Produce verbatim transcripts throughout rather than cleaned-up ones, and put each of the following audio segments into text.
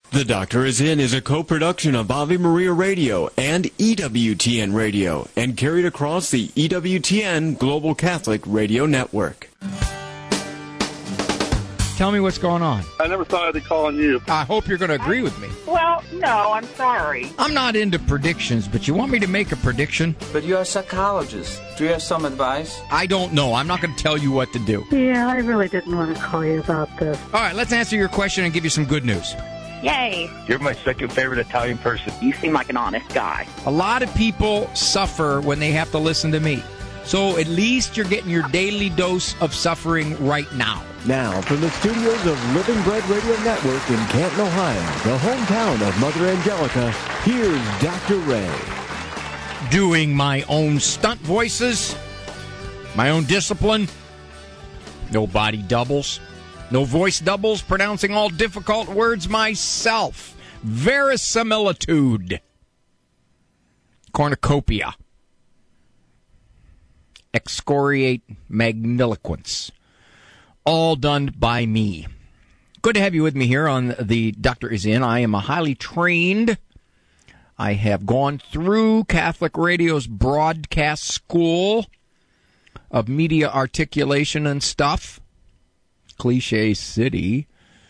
The Doctor Is In is a co-production of Ave Maria Radio and E W T N Radio and carried across the E W T N Global Catholic Radio Network. Tell me what's going on. I never thought I'd be calling you. I hope you're going to agree with me. Well, no, I'm sorry. I'm not into predictions, but you want me to make a prediction? But you're a psychologist. Do you have some advice? I don't know. I'm not going to tell you what to do. Yeah, I really didn't want to call you about this. All right, let's answer your question and give you some good news. Yay. You're my second favorite Italian person. You seem like an honest guy. A lot of people suffer when they have to listen to me. So at least you're getting your daily dose of suffering right now. Now, from the studios of Living Bread Radio Network in Canton, Ohio, the hometown of Mother Angelica, here's Doctor Ray. Doing my own stunt voices, my own discipline, no body doubles, no voice doubles, pronouncing all difficult words myself, verisimilitude, cornucopia, excoriate magniloquence. All done by me. Good to have you with me here on The Doctor Is In. I am a highly trained. I have gone through Catholic Radio's broadcast school of media articulation and stuff. Cliche city.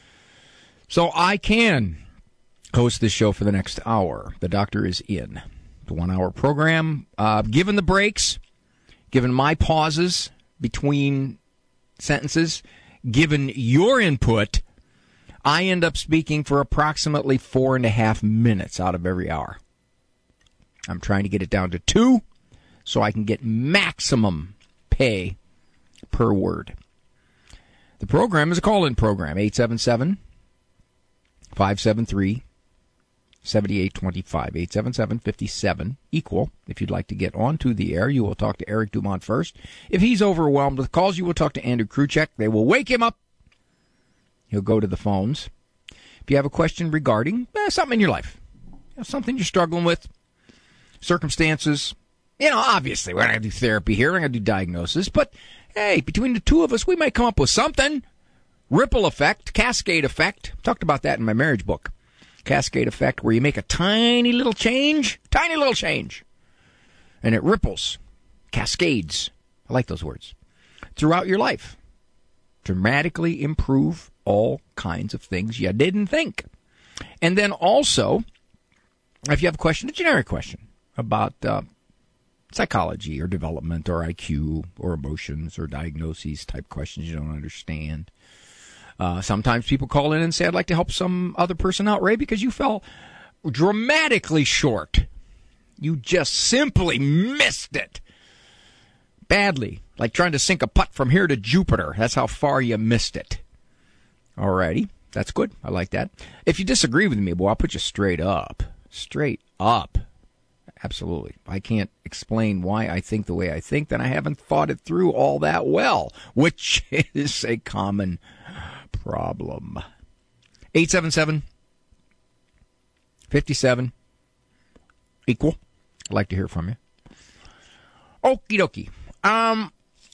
So I can host this show for the next hour. The Doctor Is In. The one-hour program. Uh, given the breaks, given my pauses between sentences, given your input, I end up speaking for approximately four and a half minutes out of every hour. I'm trying to get it down to two so I can get maximum pay per word. The program is a call-in program, eight seven seven, five seven three, seven eight two five, eight seven seven, five seven, equal. If you'd like to get onto the air, you will talk to Eric Dumont first. If he's overwhelmed with calls, you will talk to Andrew Kruchek. They will wake him up. He'll go to the phones. If you have a question regarding eh, something in your life, you know, something you're struggling with, circumstances, you know, obviously, we're not going to do therapy here. We're going to do diagnosis. But, hey, between the two of us, we might come up with something. Ripple effect, cascade effect. Talked about that in my marriage book. Cascade effect, where you make a tiny little change, tiny little change, and it ripples, cascades, I like those words, throughout your life. Dramatically improve all kinds of things you didn't think. And then also, if you have a question, a generic question about uh, psychology or development or I Q or emotions or diagnoses type questions you don't understand. Uh, sometimes people call in and say, I'd like to help some other person out, Ray, because you fell dramatically short. You just simply missed it. Badly. Like trying to sink a putt from here to Jupiter. That's how far you missed it. Alrighty. That's good. I like that. If you disagree with me, boy, I'll put you straight up. Straight up. Absolutely. If I can't explain why I think the way I think, then I haven't thought it through all that well, which is a common problem. eight seven seven, five seven, equal. I'd like to hear from you. Okie dokie. Um,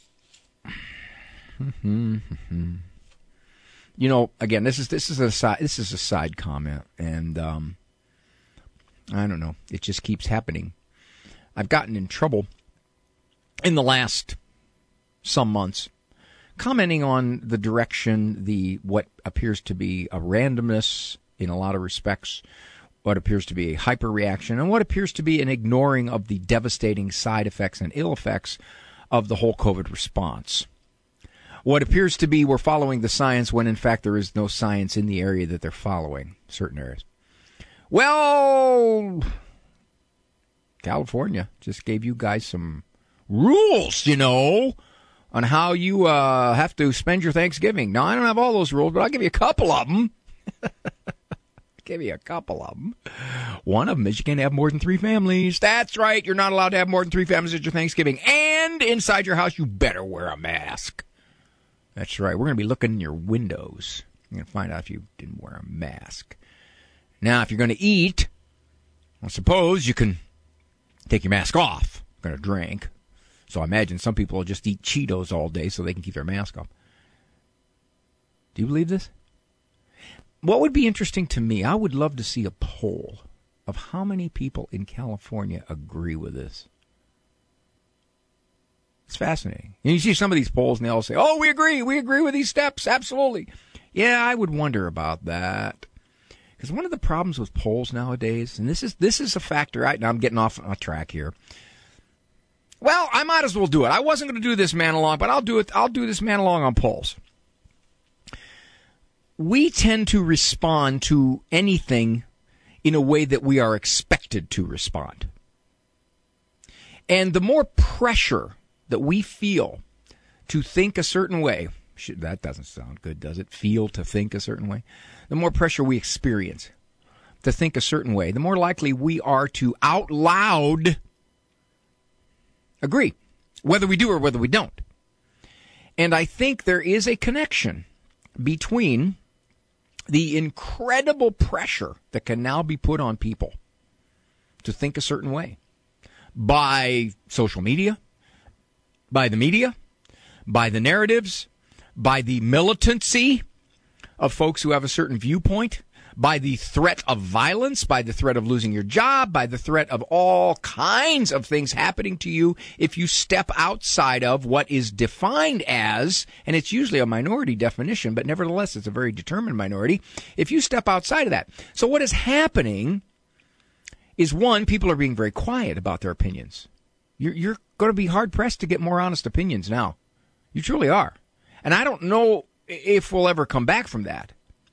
you know, again, this is this is a side this is a side comment, and um, I don't know. It just keeps happening. I've gotten in trouble in the last some months, commenting on the direction, the what appears to be a randomness in a lot of respects, what appears to be a hyperreaction, and what appears to be an ignoring of the devastating side effects and ill effects of the whole COVID response. What appears to be we're following the science when, in fact, there is no science in the area that they're following, certain areas. Well, California just gave you guys some rules, you know, on how you uh, have to spend your Thanksgiving. Now, I don't have all those rules, but I'll give you a couple of them. Give you a couple of them. One of them is you can't have more than three families. That's right. You're not allowed to have more than three families at your Thanksgiving. And inside your house, you better wear a mask. That's right. We're going to be looking in your windows. You're going to find out if you didn't wear a mask. Now, if you're going to eat, I suppose you can take your mask off. You're going to drink. So I imagine some people will just eat Cheetos all day so they can keep their mask off. Do you believe this? what would be interesting to me, I would love to see a poll of how many people in California agree with this. It's fascinating. And you see some of these polls, and they all say, oh, we agree. We agree with these steps. Absolutely. Yeah, I would wonder about that. Because one of the problems with polls nowadays, and this is this is a factor, right? Now I'm getting off on a track here. Well, I might as well do it. I wasn't going to do this man along, but I'll do it. I'll do this man along on polls. We tend to respond to anything in a way that we are expected to respond. And the more pressure that we feel to think a certain way, should, that doesn't sound good, does it? Feel to think a certain way. The more pressure we experience to think a certain way, the more likely we are to out loud agree, whether we do or whether we don't. And I think there is a connection between the incredible pressure that can now be put on people to think a certain way by social media, by the media, by the narratives, by the militancy of folks who have a certain viewpoint, by the threat of violence, by the threat of losing your job, by the threat of all kinds of things happening to you if you step outside of what is defined as, and it's usually a minority definition, but nevertheless it's a very determined minority, if you step outside of that. So what is happening is, one, people are being very quiet about their opinions. You're, you're going to be hard-pressed to get more honest opinions now. You truly are. And I don't know if we'll ever come back from that.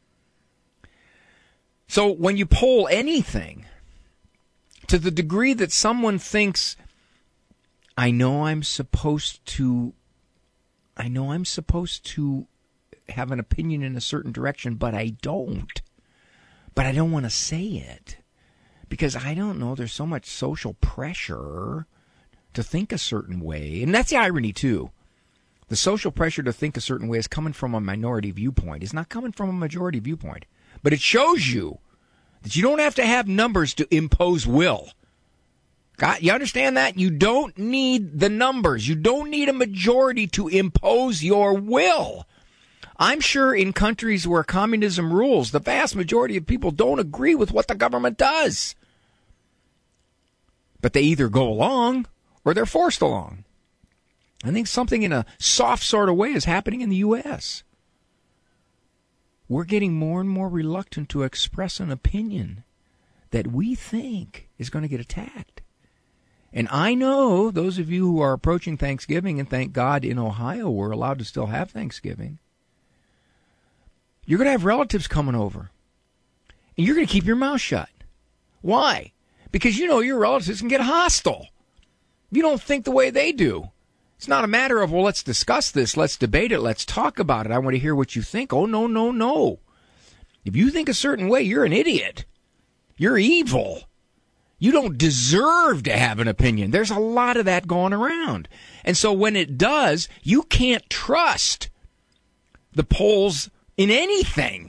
So when you poll anything, to the degree that someone thinks, I know I'm supposed to, I know I'm supposed to have an opinion in a certain direction, but I don't. But I don't want to say it because I don't know, there's so much social pressure to think a certain way. And that's the irony, too. The social pressure to think a certain way is coming from a minority viewpoint. It's not coming from a majority viewpoint. But it shows you that you don't have to have numbers to impose will. Got, you understand that? You don't need the numbers. You don't need a majority to impose your will. I'm sure in countries where communism rules, the vast majority of people don't agree with what the government does. But they either go along or they're forced along. I think something in a soft sort of way is happening in the U S We're getting more and more reluctant to express an opinion that we think is going to get attacked. And I know those of you who are approaching Thanksgiving, and thank God in Ohio we're allowed to still have Thanksgiving, you're going to have relatives coming over. And you're going to keep your mouth shut. Why? Because you know your relatives can get hostile. You don't think the way they do. It's not a matter of, well, let's discuss this, let's debate it, let's talk about it, I want to hear what you think. Oh, no, no, no. If you think a certain way, you're an idiot. You're evil. You don't deserve to have an opinion. There's a lot of that going around. And so when it does, you can't trust the polls in anything.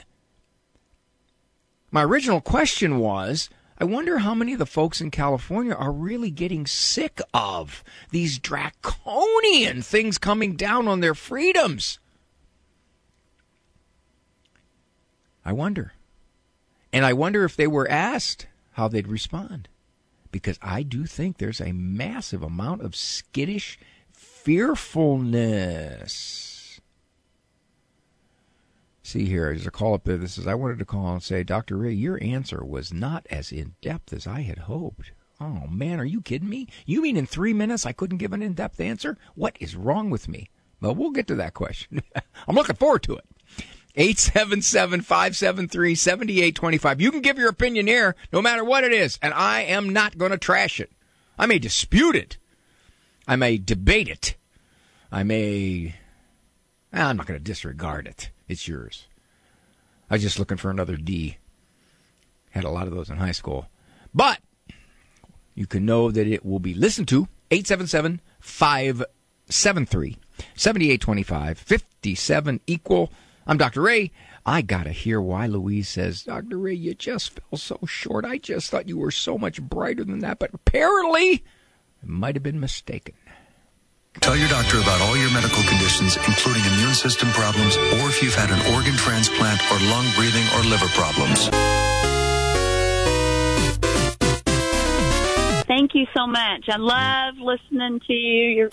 My original question was, I wonder how many of the folks in California are really getting sick of these draconian things coming down on their freedoms. I wonder. And I wonder if they were asked how they'd respond. Because I do think there's a massive amount of skittish fearfulness. See here, there's a call up there that says, I wanted to call and say, Doctor Ray, your answer was not as in-depth as I had hoped. Oh, man, are you kidding me? You mean in three minutes I couldn't give an in-depth answer? What is wrong with me? Well, we'll get to that question. I'm looking forward to it. eight seven seven, five seven three, seven eight two five. You can give your opinion here, no matter what it is, and I am not going to trash it. I may dispute it. I may debate it. I may... I'm not going to disregard it. It's yours. I was just looking for another D. Had a lot of those in high school. But you can know that it will be listened to. eight seven seven, five seven three, seven eight two five, fifty-seven equal. I'm Doctor Ray. I got to hear why Louise says, Doctor Ray, you just fell so short. I just thought you were so much brighter than that. But apparently, I might have been mistaken. Tell your doctor about all your medical conditions, including immune system problems, or if you've had an organ transplant or lung, breathing, or liver problems. Thank you so much. I love listening to you. You're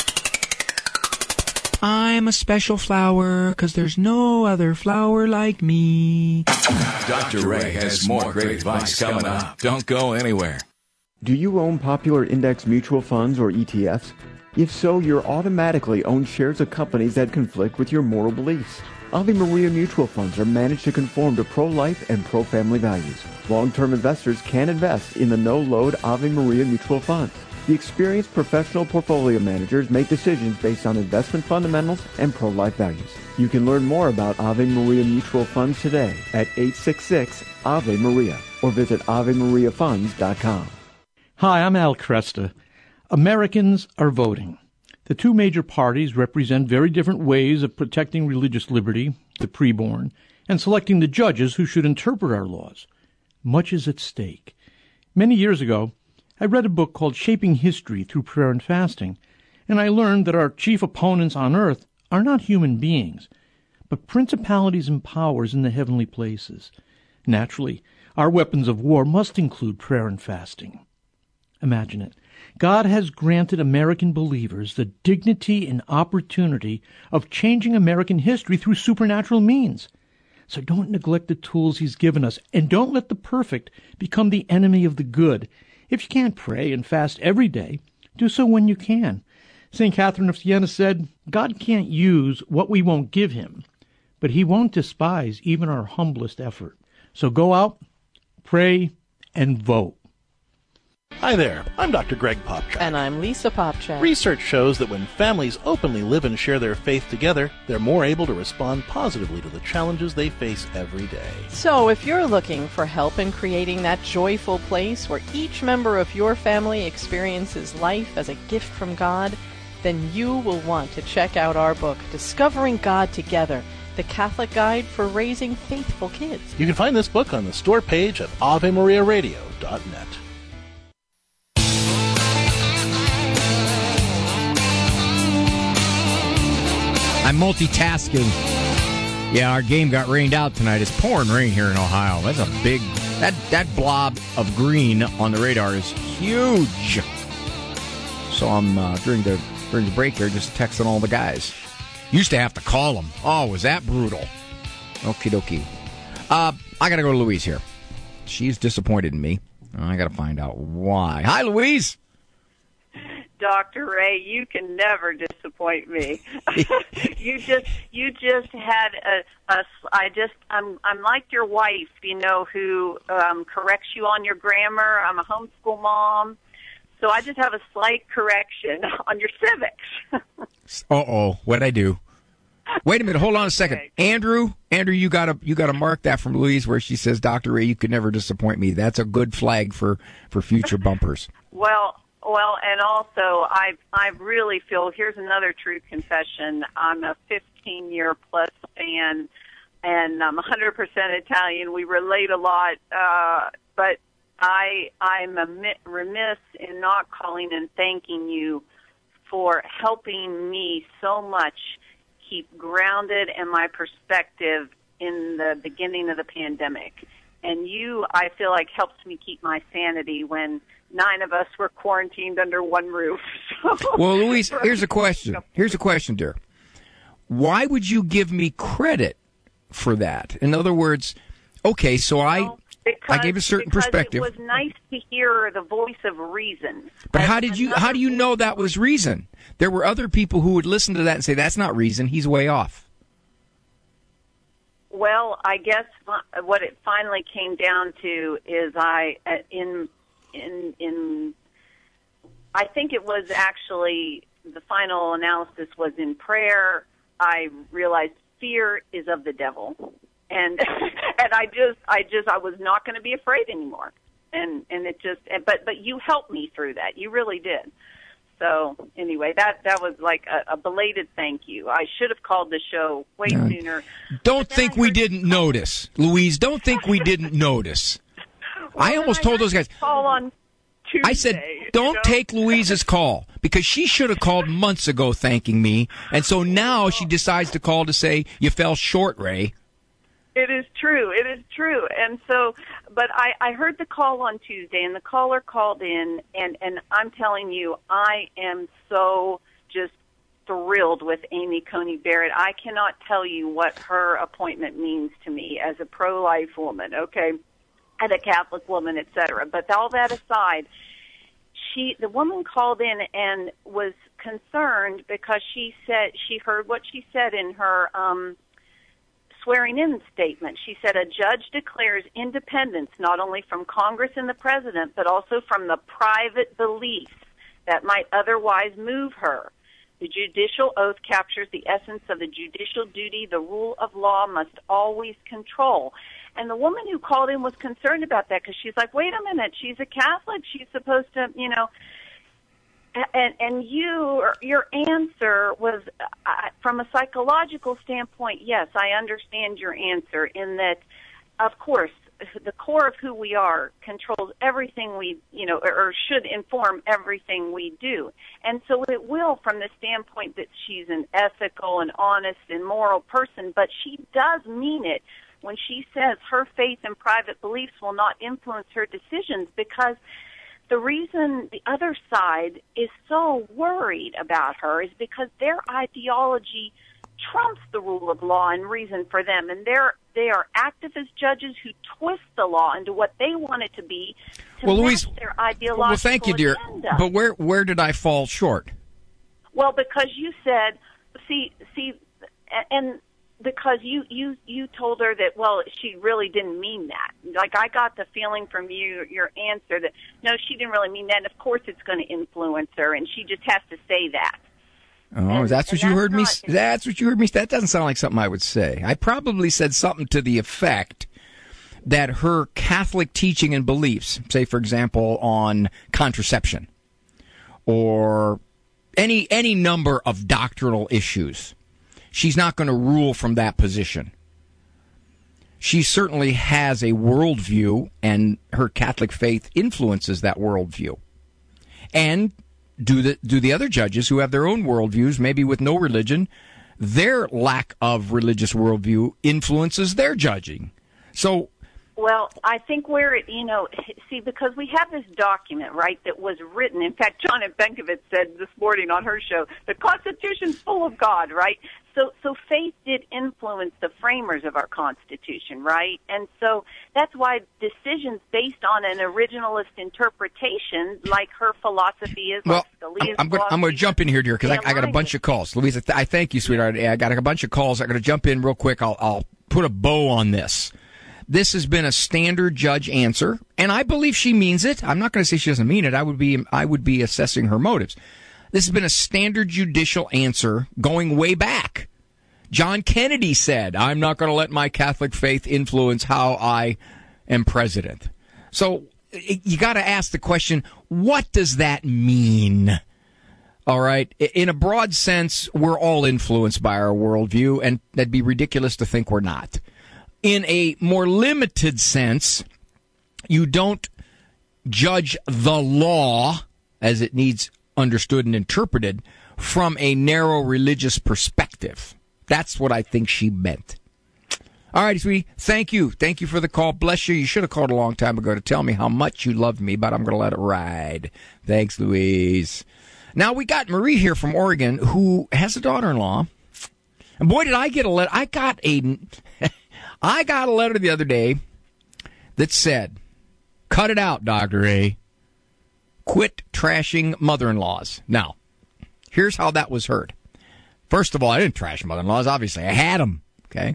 I'm a special flower because there's no other flower like me. Doctor Ray has more great advice coming up. Don't go anywhere. Do you own popular index mutual funds or E T Fs? If so, you're automatically own shares of companies that conflict with your moral beliefs. Ave Maria mutual funds are managed to conform to pro-life and pro-family values. Long-term investors can invest in the no-load Ave Maria mutual funds. The experienced professional portfolio managers make decisions based on investment fundamentals and pro-life values. You can learn more about Ave Maria mutual funds today at eight six six Ave Maria or visit ave maria funds dot com. Hi, I'm Al Cresta. Americans are voting. The two major parties represent very different ways of protecting religious liberty, the preborn, and selecting the judges who should interpret our laws. Much is at stake. Many years ago, I read a book called Shaping History Through Prayer and Fasting, and I learned that our chief opponents on earth are not human beings, but principalities and powers in the heavenly places. Naturally, our weapons of war must include prayer and fasting. Imagine it. God has granted American believers the dignity and opportunity of changing American history through supernatural means. So don't neglect the tools He's given us, and don't let the perfect become the enemy of the good. If you can't pray and fast every day, do so when you can. Saint Catherine of Siena said, God can't use what we won't give Him, but He won't despise even our humblest effort. So go out, pray, and vote. Hi there, I'm Doctor Greg Popcak. And I'm Lisa Popcak. Research shows that when families openly live and share their faith together, they're more able to respond positively to the challenges they face every day. So if you're looking for help in creating that joyful place where each member of your family experiences life as a gift from God, then you will want to check out our book, Discovering God Together, the Catholic Guide for Raising Faithful Kids. You can find this book on the store page at ave maria radio dot net. I'm multitasking. Yeah, our game got rained out tonight. It's pouring rain here in Ohio. That's a big... That, that blob of green on the radar is huge. So I'm, uh, during the during the break here, just texting all the guys. Used to have to call them. Oh, was that brutal? Okie dokie. Uh, I got to go to Louise here. She's disappointed in me. I got to find out why. Hi, Louise. Doctor Ray, you can never disappoint me. you just, you just had a, a, I just, I'm, I'm like your wife, you know, who um, corrects you on your grammar. I'm a homeschool mom, so I just have a slight correction on your civics. Uh-oh, what'd I do? Wait a minute, hold on a second. Okay. Andrew, Andrew, you gotta, you gotta mark that from Louise where she says, Doctor Ray, you could never disappoint me. That's a good flag for, for future bumpers. Well, Well, and also, I I really feel, here's another true confession. I'm a fifteen-year-plus fan, and I'm one hundred percent Italian. We relate a lot, uh, but I, I'm remiss in not calling and thanking you for helping me so much keep grounded in my perspective in the beginning of the pandemic. And you, I feel like, helps me keep my sanity when nine of us were quarantined under one roof. So, well, Louise, here's a question. Here's a question, dear. Why would you give me credit for that? In other words, okay, so I well, because, I gave a certain perspective. It was nice to hear the voice of reason. But how did you how do you know that was reason? There were other people who would listen to that and say, that's not reason, he's way off. Well, I guess what it finally came down to is I, in, in, in, I think it was actually, the final analysis was in prayer. I realized fear is of the devil. And, and I just, I just, I was not going to be afraid anymore. And, and it just, but, but you helped me through that. You really did. So anyway, that, that was like a, a belated thank you. I should have called the show way uh, sooner. Don't think we didn't notice, Louise. Don't think we didn't notice. Well, I almost I told those guys. Call on Tuesday. I said, Don't you know? take Louise's call, because she should have called months ago thanking me, and so now she decides to call to say, you fell short, Ray. It is true. It is true. And so, but I, I heard the call on Tuesday, and the caller called in, and, and I'm telling you, I am so just thrilled with Amy Coney Barrett. I cannot tell you what her appointment means to me as a pro-life woman, okay, and a Catholic woman, et cetera. But all that aside, she, the woman called in and was concerned because she said, she heard what she said in her, um, swearing-in statement. She said a judge declares independence not only from Congress and the president, but also from the private beliefs that might otherwise move her. The judicial oath captures the essence of the judicial duty the rule of law must always control. And the woman who called in was concerned about that because she's like, wait a minute, she's a Catholic. She's supposed to, you know, And, and you, your answer was, uh, from a psychological standpoint, yes, I understand your answer in that, of course, the core of who we are controls everything we, you know, or, or should inform everything we do. And so it will from the standpoint that she's an ethical and honest and moral person, but she does mean it when she says her faith and private beliefs will not influence her decisions, because the reason the other side is so worried about her is because their ideology trumps the rule of law and reason for them, and they're they are activist judges who twist the law into what they want it to be to well, match Louise, their ideological well, thank you, dear. agenda. But where where did I fall short? Well, because you said, see, see, and because you, you, you told her that, well, she really didn't mean that. Like, I got the feeling from you, your answer, that, no, she didn't really mean that, and of course it's going to influence her, and she just has to say that. Oh, and, that's what you that's heard me. not, That's what you heard me. That doesn't sound like something I would say. I probably said something to the effect that her Catholic teaching and beliefs, say, for example, on contraception or any any number of doctrinal issues, she's not going to rule from that position. She certainly has a worldview, and her Catholic faith influences that worldview. And do the do the other judges who have their own worldviews, maybe with no religion, their lack of religious worldview influences their judging. So, well, I think where it, you know, see, because we have this document, right, that was written. In fact, John Benkovitz said this morning on her show, the Constitution's full of God, right? So, so faith did influence the framers of our Constitution, right? And so that's why decisions based on an originalist interpretation, like her philosophy is, well, like Scalia's I'm going I'm going to jump in here, dear, because I, I got a bunch of calls. Louise, I, th- I thank you, sweetheart. I got a bunch of calls. I'm going to jump in real quick. I'll, I'll put a bow on this. This has been a standard judge answer, and I believe she means it. I'm not going to say she doesn't mean it. I would be I would be assessing her motives. This has been a standard judicial answer going way back. John Kennedy said, I'm not going to let my Catholic faith influence how I am president. So you got to ask the question, what does that mean? All right. In a broad sense, we're all influenced by our worldview, and that'd be ridiculous to think we're not. In a more limited sense, you don't judge the law as it needs understood and interpreted from a narrow religious perspective. That's what I think she meant. All right, sweetie. Thank you. Thank you for the call. Bless you. You should have called a long time ago to tell me how much you loved me, but I'm going to let it ride. Thanks, Louise. Now, we got Marie here from Oregon who has a daughter-in-law. And boy, did I get a letter. I got a... I got a letter the other day that said, cut it out, Doctor A. Quit trashing mother-in-laws. Now, here's how that was heard. First of all, I didn't trash mother-in-laws, obviously. I had them, okay?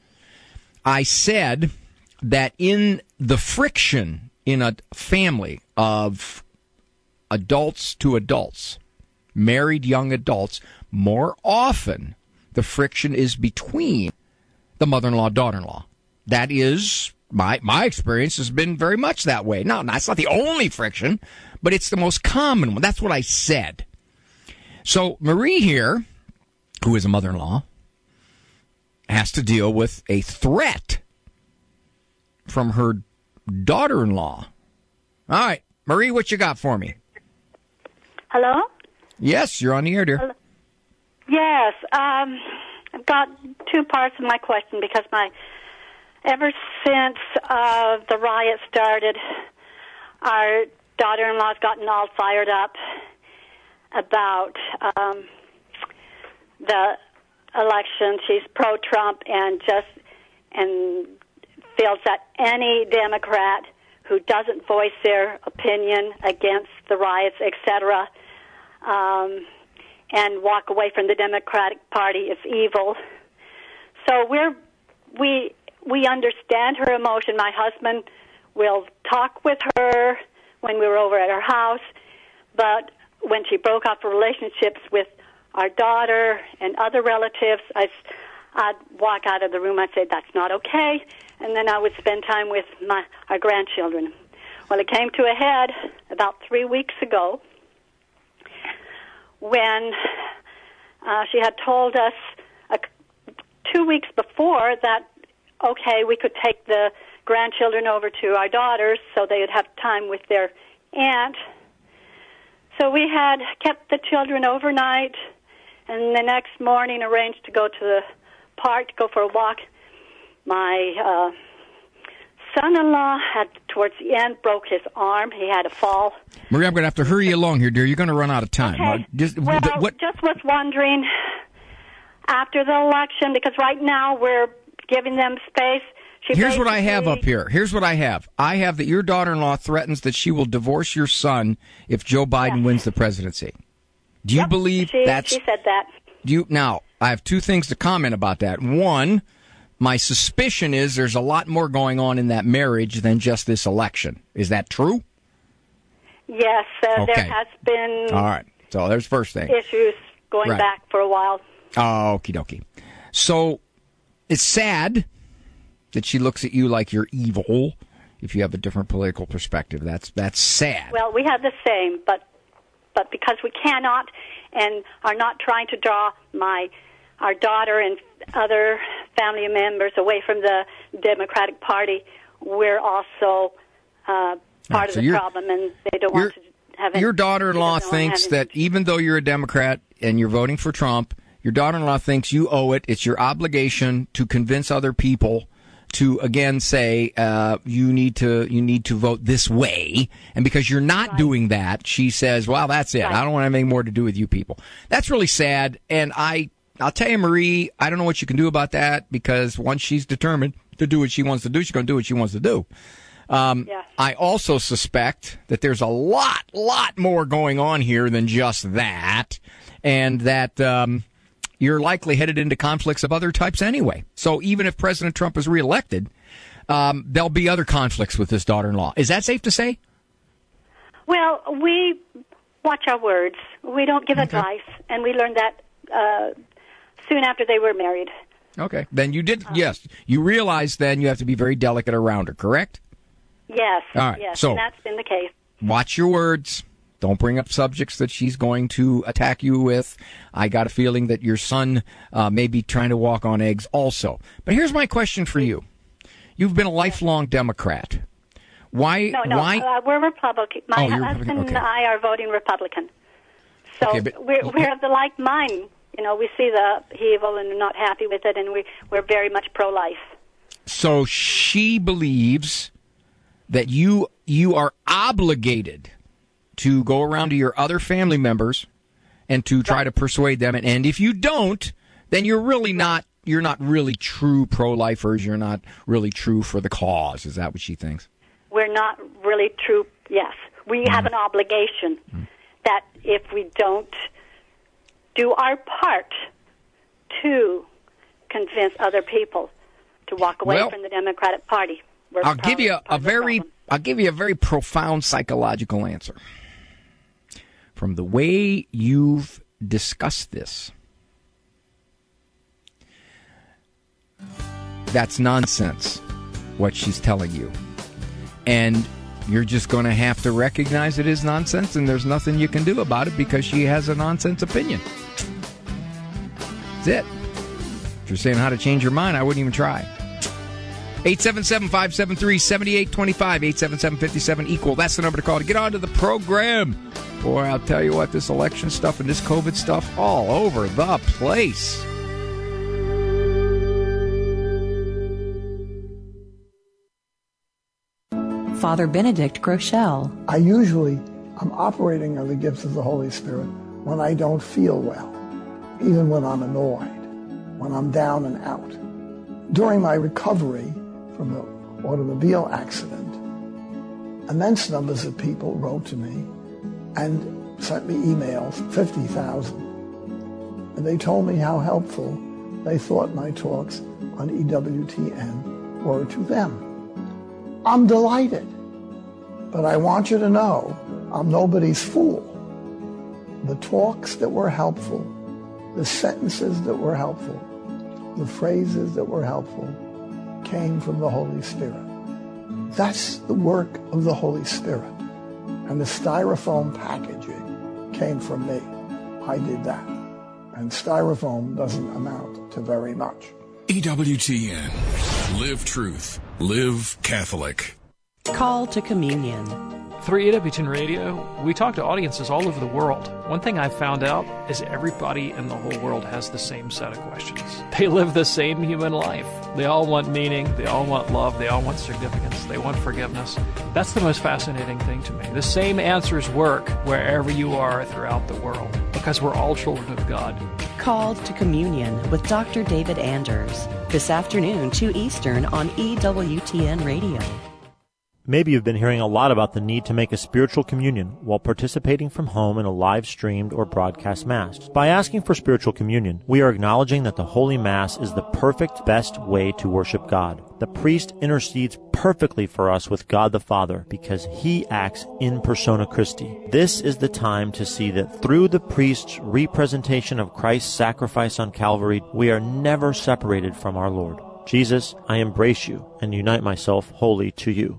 I said that in the friction in a family of adults to adults, married young adults, more often the friction is between the mother-in-law, daughter-in-law. That is, my my experience has been very much that way. Now, that's not the only friction, but it's the most common one. That's what I said. So Marie here, who is a mother-in-law, has to deal with a threat from her daughter-in-law. All right, Marie, what you got for me? Hello? Yes, you're on the air, dear. Hello? Yes. Um, I've got two parts of my question because my ever since uh, the riot started, our daughter-in-law's gotten all fired up about um, the election. She's pro-Trump and just and feels that any Democrat who doesn't voice their opinion against the riots, et cetera, um, and walk away from the Democratic Party is evil. So we're we we understand her emotion. My husband will talk with her when we were over at her house, but when she broke off relationships with our daughter and other relatives, I, I'd walk out of the room. I'd say, that's not okay. And then I would spend time with my our grandchildren. Well, it came to a head about three weeks ago when uh, she had told us uh, two weeks before that, okay, we could take the grandchildren over to our daughters so they would have time with their aunt. So we had kept the children overnight, and the next morning arranged to go to the park to go for a walk. My uh, son-in-law had, towards the end, broke his arm. He had a fall. Maria, I'm going to have to hurry you along here, dear. You're going to run out of time. Okay. Uh, just, well, th- what? just was wondering, after the election, because right now we're giving them space. She Here's what I basically- have up here. Here's what I have. I have that your daughter-in-law threatens that she will divorce your son if Joe Biden wins the presidency. Do you Yep, believe she, that's... She said that. Do you, now, I have two things to comment about that. One, my suspicion is there's a lot more going on in that marriage than just this election. Is that true? Yes, uh, Okay. there has been All right. So there's first thing. issues going Right. back for a while. Oh, okie dokie. So it's sad that she looks at you like you're evil if you have a different political perspective. That's that's sad. Well, we have the same, but but because we cannot and are not trying to draw my our daughter and other family members away from the Democratic Party, we're also uh, part Right, of so the you're- problem, and they don't want to have any, Your daughter-in-law they don't wanna thinks have that even though you're a Democrat and you're voting for Trump, your daughter-in-law thinks you owe it. It's your obligation to convince other people to again say uh, you need to you need to vote this way, and because you're not right. doing that, she says, "Well, that's it. Right. I don't want anything more to do with you people." That's really sad, and I I'll tell you, Marie, I don't know what you can do about that because once she's determined to do what she wants to do, she's going to do what she wants to do. Um, yeah. I also suspect that there's a lot, lot more going on here than just that, and that. Um, You're likely headed into conflicts of other types anyway. So even if President Trump is reelected, um, there'll be other conflicts with his daughter-in-law. Is that safe to say? Well, we watch our words. We don't give okay. advice, and we learned that uh, soon after they were married. Okay. Then you did, um, yes. You realize then you have to be very delicate around her, correct? Yes. All right. Yes, so, and that's been the case. Watch your words. Don't bring up subjects that she's going to attack you with. I got a feeling that your son uh, may be trying to walk on eggs also. But here's my question for you. You've been a lifelong Democrat. Why? No, no, why? Uh, we're Republican. My oh, you're husband Republican. Okay. and I are voting Republican. So okay, but, we're, we're of the like mind. You know, we see the evil and are not happy with it, and we, we're very much pro-life. So she believes that you you are obligated to go around to your other family members and to try right. to persuade them. And, and if you don't, then you're really not, you're not really true pro-lifers. You're not really true for the cause. Is that what she thinks? We're not really true, yes. We mm-hmm. have an obligation mm-hmm. that if we don't do our part to convince other people to walk away well, from the Democratic Party, we're I'll give you a, a very, I'll give you a very profound psychological answer. From the way you've discussed this, that's nonsense, what she's telling you. And you're just going to have to recognize it is nonsense, and there's nothing you can do about it because she has a nonsense opinion. That's it. If you're saying how to change your mind, I wouldn't even try. eight seven seven, five seven three, seven eight two five, eight seven seven, five seven equal. That's the number to call to get onto the program. Boy, I'll tell you what, this election stuff and this COVID stuff all over the place. Father Benedict Groeschel. I usually am operating on the gifts of the Holy Spirit when I don't feel well, even when I'm annoyed, when I'm down and out. During my recovery from the automobile accident, immense numbers of people wrote to me and sent me emails, fifty thousand. And they told me how helpful they thought my talks on E W T N were to them. I'm delighted, but I want you to know I'm nobody's fool. The talks that were helpful, the sentences that were helpful, the phrases that were helpful came from the Holy Spirit. That's the work of the Holy Spirit. And the styrofoam packaging came from me. I did that. And styrofoam doesn't amount to very much. E W T N. Live truth. Live Catholic. Call to communion. Through E W T N Radio, we talk to audiences all over the world. One thing I've found out is everybody in the whole world has the same set of questions. They live the same human life. They all want meaning, they all want love, they all want significance, they want forgiveness. That's the most fascinating thing to me. The same answers work wherever you are throughout the world, because we're all children of God. Called to Communion with Doctor David Anders, this afternoon, two Eastern on E W T N Radio. Maybe you've been hearing a lot about the need to make a spiritual communion while participating from home in a live-streamed or broadcast Mass. By asking for spiritual communion, we are acknowledging that the Holy Mass is the perfect, best way to worship God. The priest intercedes perfectly for us with God the Father because he acts in persona Christi. This is the time to see that through the priest's representation of Christ's sacrifice on Calvary, we are never separated from our Lord. Jesus, I embrace you and unite myself wholly to you.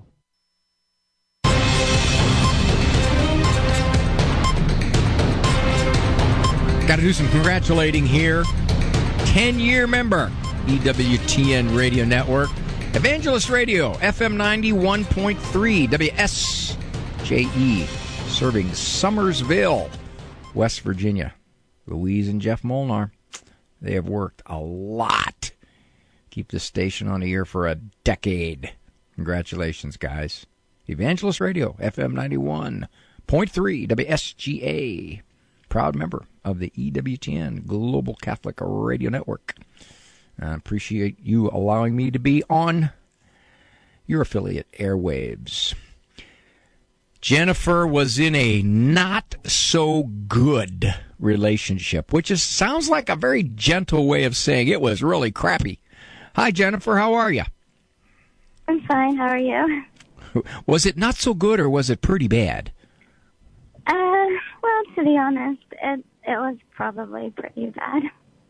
Got to do some congratulating here. ten-year member, E W T N Radio Network. Evangelist Radio, F M ninety-one point three, W S J E, serving Summersville, West Virginia. Louise and Jeff Molnar, they have worked a lot. Keep this station on the air for a decade. Congratulations, guys. Evangelist Radio, F M ninety-one point three, W S G A. Proud member of the E W T N Global Catholic Radio Network. I appreciate you allowing me to be on your affiliate airwaves. Jennifer was in a not-so-good relationship, which is sounds like a very gentle way of saying it was really crappy. Hi, Jennifer. How are you? I'm fine. How are you? Was it not so good, or was it pretty bad? Uh, well, to be honest, it it was probably pretty bad.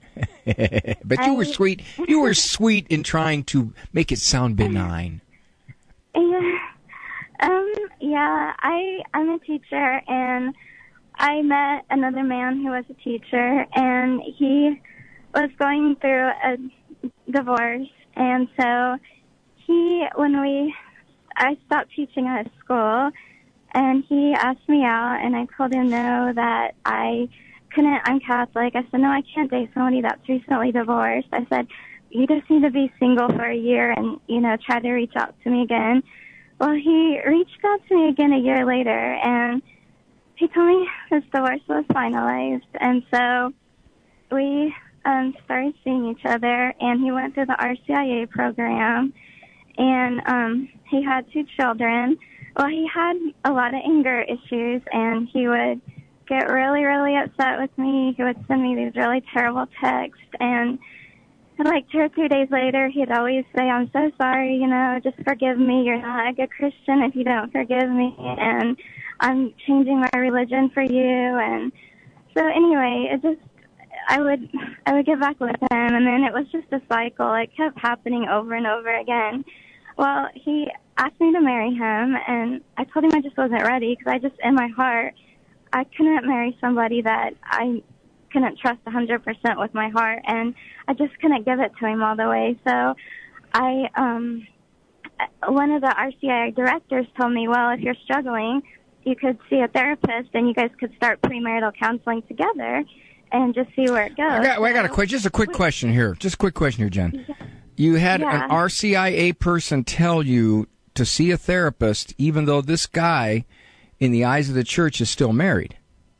But you I, were sweet. You were sweet in trying to make it sound benign. Yeah. Um. Yeah. I I'm a teacher, and I met another man who was a teacher, and he was going through a divorce, and so he when we I stopped teaching at his school. And he asked me out, and I told him no, that I couldn't, I'm Catholic. I said, no, I can't date somebody that's recently divorced. I said, you just need to be single for a year and, you know, try to reach out to me again. Well, he reached out to me again a year later, and he told me his divorce was finalized. And so we um, started seeing each other, and he went through the R C I A program, and um, he had two children. Well, he had a lot of anger issues, and he would get really, really upset with me. He would send me these really terrible texts, and like two or three days later, he'd always say, I'm so sorry, you know, just forgive me. You're not a good Christian if you don't forgive me, and I'm changing my religion for you. And so anyway, it just, I would, I would get back with him, and then it was just a cycle. It kept happening over and over again. Well, he asked me to marry him, and I told him I just wasn't ready because I just, in my heart, I couldn't marry somebody that I couldn't trust one hundred percent with my heart, and I just couldn't give it to him all the way. So I, um, one of the R C I A directors told me, well, if you're struggling, you could see a therapist and you guys could start premarital counseling together and just see where it goes. I got, well, I got a quick, just a quick question here. Just a quick question here, Jen. You had Yeah. an R C I A person tell you to see a therapist, even though this guy, in the eyes of the church, is still married.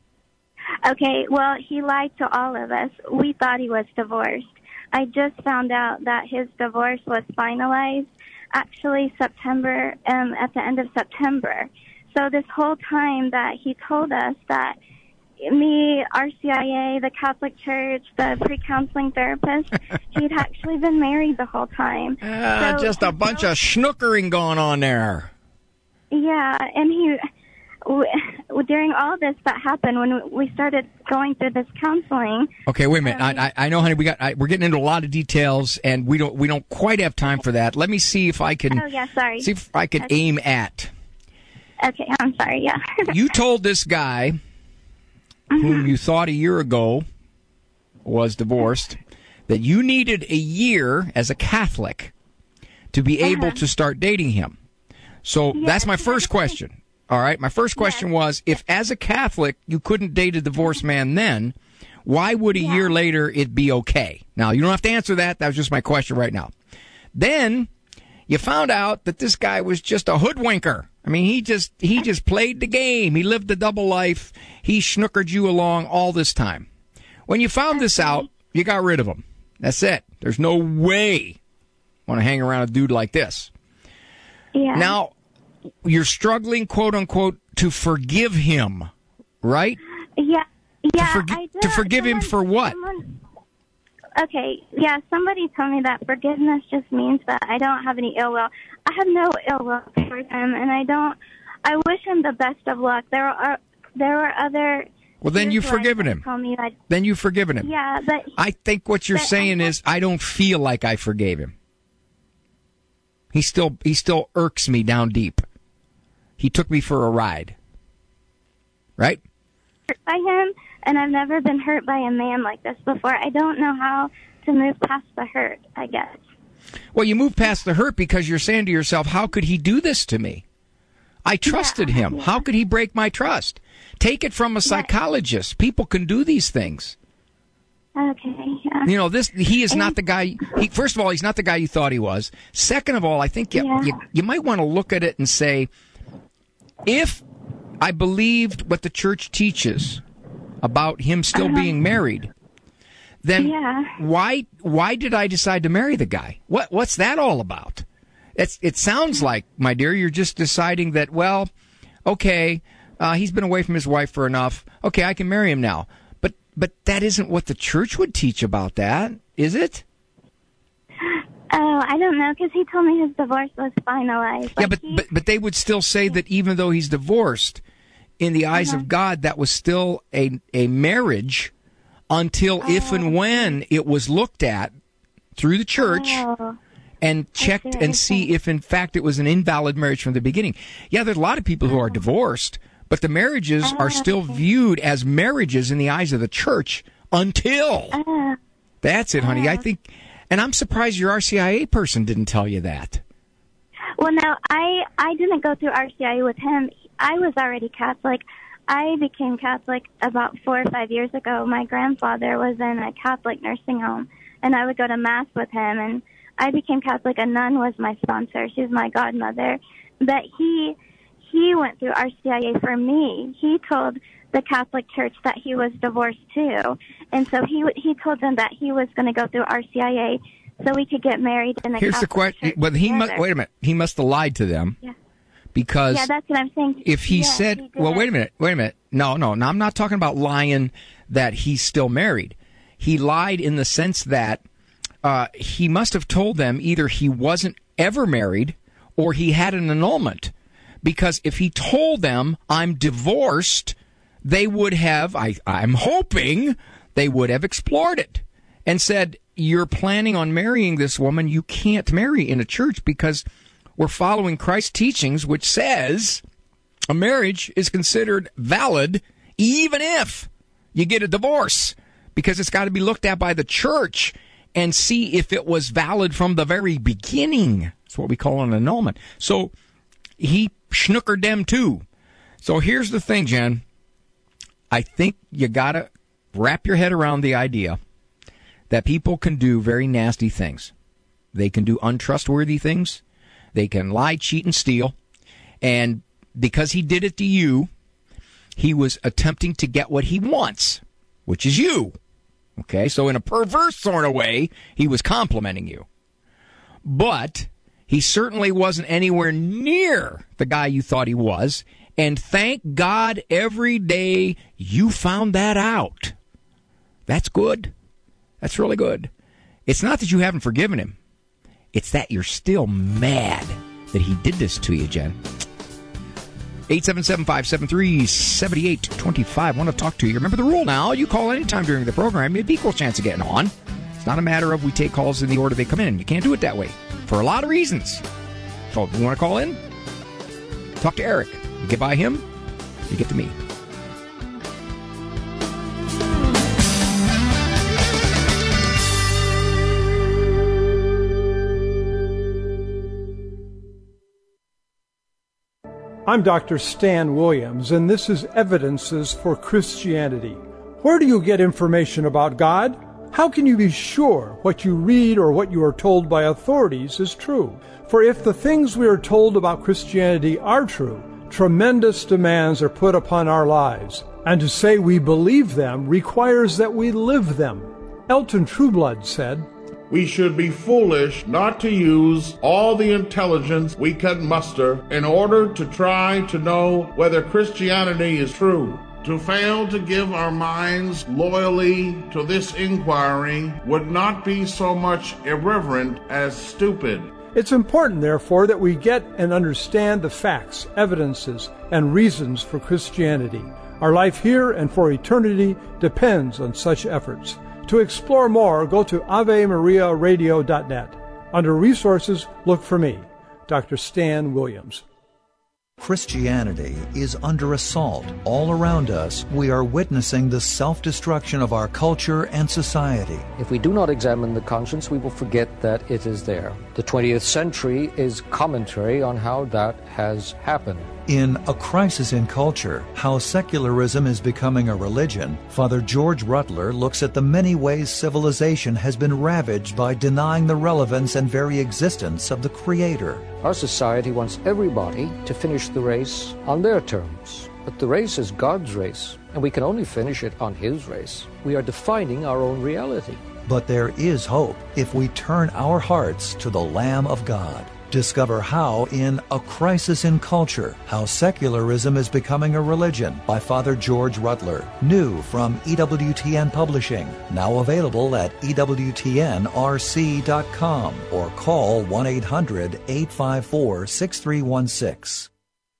Okay, well, he lied to all of us. We thought he was divorced. I just found out that his divorce was finalized actually September, um, at the end of September. So this whole time that he told us that me, R C I A, the Catholic Church, the pre-counseling therapist, he'd actually been married the whole time. Ah, So just a he bunch of schnookering going on there. Yeah, and he, w- during all this that happened, when we started going through this counseling. Okay, wait a minute. I, I, I know, honey. We got. I, we're getting into a lot of details, and we don't. We don't quite have time for that. Let me see if I can. Oh yeah, sorry. See if I can Okay. aim at. Okay, I'm sorry. Yeah. You told this guy, whom you thought a year ago was divorced, that you needed a year as a Catholic to be able to start dating him. So that's my first question. All right. My first question was, if as a Catholic you couldn't date a divorced man then, why would a year later it be okay? Now, you don't have to answer that. That was just my question right now. Then you found out that this guy was just a hoodwinker. I mean, he just he just played the game. He lived the double life. He schnookered you along all this time. When you found this out, you got rid of him. That's it. There's no way I want to hang around a dude like this. Yeah. Now, you're struggling, quote unquote, to forgive him, right? Yeah. Yeah. To, forgi- I did, to forgive him for what? Someone, okay. Yeah. Somebody told me that forgiveness just means that I don't have any ill will. I have no ill will towards him, and I don't. I wish him the best of luck. There are there are other. Well, then you've forgiven him. Told me that, Then you've forgiven him. yeah, but I think what you're but saying I- is I don't feel like I forgave him. He still he still irks me down deep. He took me for a ride. Right? hurt by him, and I've never been hurt by a man like this before. I don't know how to move past the hurt, I guess. Well, you move past the hurt because you're saying to yourself, how could he do this to me? I trusted him. How could he break my trust? Take it from a psychologist. People can do these things. Okay, yeah. You know, this he is not the guy. He, first of all, he's not the guy you thought he was. Second of all, I think you, Yeah. you, you might want to look at it and say, if I believed what the church teaches about him still Uh-huh. being married, then Yeah. why why did I decide to marry the guy? What what's that all about? It's it sounds like, my dear, you're just deciding that, well, okay, uh, he's been away from his wife for enough. Okay, I can marry him now. But but that isn't what the church would teach about that, is it? Oh, I don't know, because he told me his divorce was finalized. Yeah, Like, but, he- but but they would still say that even though he's divorced, in the eyes Uh-huh. of God, that was still a a marriage until if Oh. and when it was looked at through the church Oh. and checked what and you're see if in fact it was an invalid marriage from the beginning. Yeah, there's a lot of people who are divorced, but the marriages are still viewed as marriages in the eyes of the church until. Uh, That's it, honey. I think, and I'm surprised your R C I A person didn't tell you that. well, no, I I didn't go through R C I A with him. I was already Catholic. I became Catholic about four or five years ago. My grandfather was in a Catholic nursing home, and I would go to Mass with him, and I became Catholic. A nun was my sponsor. She was my godmother. But he he went through R C I A for me. He told the Catholic Church that he was divorced too, and so he he told them that he was going to go through R C I A so we could get married in a Here's Catholic the question. church But he must together. wait a minute. He must have lied to them. Yeah. Because Yeah, that's what I'm saying. if he Yeah, said, he well, did. wait a minute, wait a minute. No, no, no, I'm not talking about lying that he's still married. He lied in the sense that uh, he must have told them either he wasn't ever married or he had an annulment. Because if he told them, I'm divorced, they would have, I, I'm hoping, they would have explored it and said, you're planning on marrying this woman. You can't marry in a church because we're following Christ's teachings, which says a marriage is considered valid even if you get a divorce, because it's got to be looked at by the church and see if it was valid from the very beginning. That's what we call an annulment. So he schnookered them too. So here's the thing, Jen. I think you got to wrap your head around the idea that people can do very nasty things. They can do untrustworthy things. They can lie, cheat, and steal. And because he did it to you, he was attempting to get what he wants, which is you. Okay, so in a perverse sort of way, he was complimenting you. But he certainly wasn't anywhere near the guy you thought he was. And thank God every day you found that out. That's good. That's really good. It's not that you haven't forgiven him. It's that you're still mad that he did this to you, Jen. eight seven seven, five seven three, seven eight two five. Want to talk to you. Remember the rule now. You call anytime during the program. You have equal chance of getting on. It's not a matter of we take calls in the order they come in. You can't do it that way for a lot of reasons. So if you want to call in, talk to Eric. You get by him, you get to me. I'm Doctor Stan Williams, and this is Evidences for Christianity. Where do you get information about God? How can you be sure what you read or what you are told by authorities is true? For if the things we are told about Christianity are true, tremendous demands are put upon our lives, and to say we believe them requires that we live them. Elton Trueblood said, "We should be foolish not to use all the intelligence we can muster in order to try to know whether Christianity is true. To fail to give our minds loyally to this inquiry would not be so much irreverent as stupid." It's important, therefore, that we get and understand the facts, evidences, and reasons for Christianity. Our life here and for eternity depends on such efforts. To explore more, go to ave maria radio dot net. Under Resources, look for me, Doctor Stan Williams. Christianity is under assault. All around us, we are witnessing the self-destruction of our culture and society. If we do not examine the conscience, we will forget that it is there. The twentieth century is commentary on how that has happened. In A Crisis in Culture, How Secularism is Becoming a Religion, Father George Rutler looks at the many ways civilization has been ravaged by denying the relevance and very existence of the Creator. Our society wants everybody to finish the race on their terms. But the race is God's race, and we can only finish it on His race. We are defining our own reality. But there is hope if we turn our hearts to the Lamb of God. Discover how in A Crisis in Culture, How Secularism is Becoming a Religion by Father George Rutler. New from E W T N Publishing. Now available at E W T N R C dot com or call one eight hundred, eight five four, six three one six.